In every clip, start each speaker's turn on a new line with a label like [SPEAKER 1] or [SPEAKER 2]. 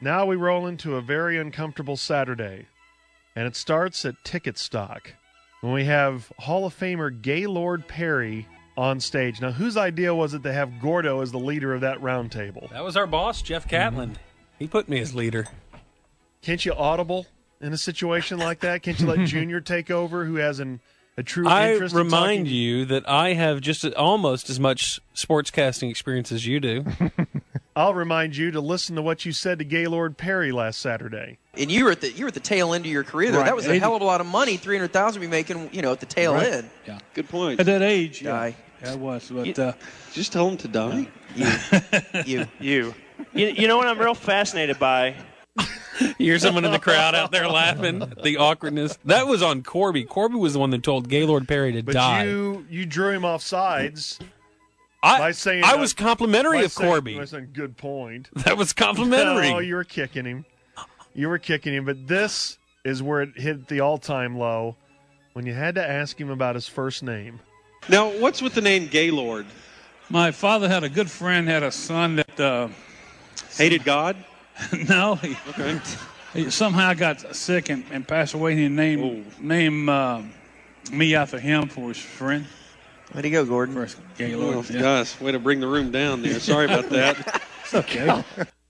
[SPEAKER 1] Now we roll into a very uncomfortable Saturday, and it starts at Ticket Stock when we have Hall of Famer Gaylord Perry on stage. Now, whose idea was it to have Gordo as the leader of that roundtable?
[SPEAKER 2] That was our boss, Jeff Catlin. He put me as leader.
[SPEAKER 1] Can't you audible in a situation like that? Can't you let Junior take over, who has a true interest
[SPEAKER 2] I
[SPEAKER 1] in
[SPEAKER 2] remind
[SPEAKER 1] talking?
[SPEAKER 2] you that I have just almost as much sportscasting experience as you do.
[SPEAKER 1] I'll remind you to listen to what you said to Gaylord Perry last Saturday.
[SPEAKER 3] And you were at the tail end of your career there.
[SPEAKER 4] Right.
[SPEAKER 3] That was a hell of a lot of money, $300,000 to be making, at the tail
[SPEAKER 4] Right.
[SPEAKER 3] end.
[SPEAKER 4] Yeah.
[SPEAKER 5] Good point.
[SPEAKER 4] At that age,
[SPEAKER 3] Die.
[SPEAKER 4] Yeah, it was. But
[SPEAKER 5] Just tell him to die.
[SPEAKER 3] You.
[SPEAKER 6] You know what I'm real fascinated by?
[SPEAKER 2] You hear someone in the crowd out there laughing at the awkwardness. That was on Corby. Corby was the one that told Gaylord Perry to
[SPEAKER 1] But
[SPEAKER 2] die.
[SPEAKER 1] you drew him off sides by saying
[SPEAKER 2] I was complimentary of Corby.
[SPEAKER 1] By saying, good point.
[SPEAKER 2] That was complimentary.
[SPEAKER 1] No, you were kicking him. But this is where it hit the all-time low when you had to ask him about his first name.
[SPEAKER 5] Now, what's with the name Gaylord?
[SPEAKER 4] my father had a good friend, had a son that
[SPEAKER 5] Hated God?
[SPEAKER 4] no,
[SPEAKER 5] Okay.
[SPEAKER 4] he somehow got sick and passed away. And he named me after him for his friend.
[SPEAKER 3] Way to go, Gordon.
[SPEAKER 4] First Gaylord.
[SPEAKER 5] Oh, gosh, way to bring the room down there. Sorry about that.
[SPEAKER 4] It's okay.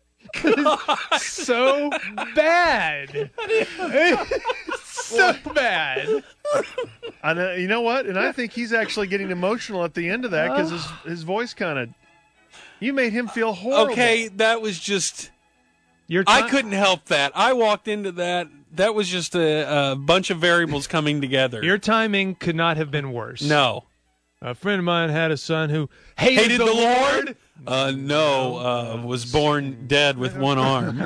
[SPEAKER 7] So bad. So bad.
[SPEAKER 1] And you know what? And I think he's actually getting emotional at the end of that because his voice kind of. You made him feel horrible.
[SPEAKER 2] Okay, that was just.
[SPEAKER 7] Your
[SPEAKER 2] I couldn't help that. I walked into that. That was just a bunch of variables coming together.
[SPEAKER 7] Your timing could not have been worse.
[SPEAKER 2] No.
[SPEAKER 7] A friend of mine had a son who hated the Lord.
[SPEAKER 2] Was born dead with one arm.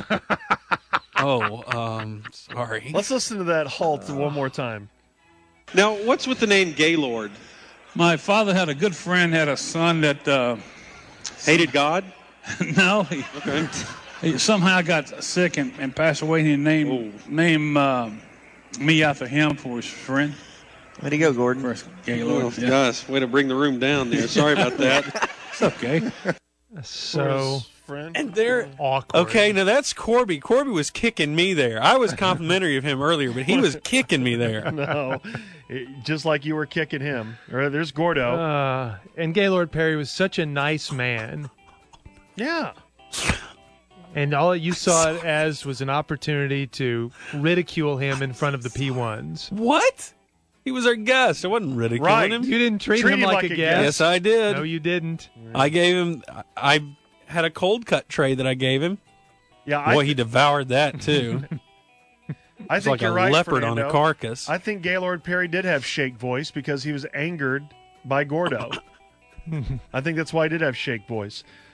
[SPEAKER 2] Sorry.
[SPEAKER 1] Let's listen to that halt one more time.
[SPEAKER 5] Now, what's with the name Gaylord?
[SPEAKER 4] My father had a good friend, had a son that
[SPEAKER 5] Hated God?
[SPEAKER 4] no, he somehow got sick and passed away. And he named me after him for his friend.
[SPEAKER 3] Way to go, Gordon.
[SPEAKER 4] First
[SPEAKER 5] Oh,
[SPEAKER 4] Gaylord. Yeah.
[SPEAKER 5] gosh, way to bring the room down there. Sorry about that.
[SPEAKER 4] It's okay.
[SPEAKER 7] So
[SPEAKER 1] Friend.
[SPEAKER 2] And there.
[SPEAKER 7] awkward.
[SPEAKER 2] Okay, now that's Corby. Corby was kicking me there. I was complimentary of him earlier, but he was kicking me there.
[SPEAKER 1] No, just like you were kicking him. There's Gordo.
[SPEAKER 7] And Gaylord Perry was such a nice man.
[SPEAKER 1] Yeah.
[SPEAKER 7] And all you saw it as was an opportunity to ridicule him in front of the P1s.
[SPEAKER 2] What? He was our guest. I wasn't ridiculing
[SPEAKER 1] Right.
[SPEAKER 2] him.
[SPEAKER 7] You didn't treat him like a guest.
[SPEAKER 2] Yes, I did.
[SPEAKER 7] No, you didn't.
[SPEAKER 2] I gave him. I had a cold cut tray that I gave him.
[SPEAKER 1] Yeah,
[SPEAKER 2] Boy, he devoured that too.
[SPEAKER 1] I
[SPEAKER 2] It's
[SPEAKER 1] think
[SPEAKER 2] like
[SPEAKER 1] you're
[SPEAKER 2] a
[SPEAKER 1] right,
[SPEAKER 2] leopard on
[SPEAKER 1] Fernando.
[SPEAKER 2] a carcass.
[SPEAKER 1] I think Gaylord Perry did have shake voice because he was angered by Gordo. I think that's why he did have shake voice.